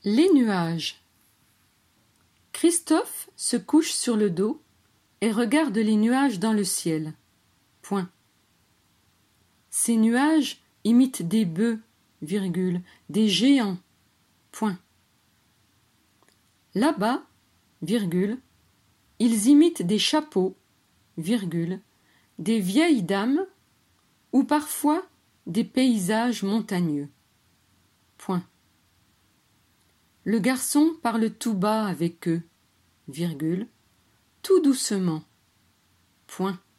Les nuages. Christophe se couche sur le dos et regarde les nuages dans le ciel. Point. Ces nuages imitent des bœufs, des géants. Point. Là-bas, ils imitent des chapeaux, des vieilles dames ou parfois des paysages montagneux. Point. Le garçon parle tout bas avec eux, tout doucement. Point.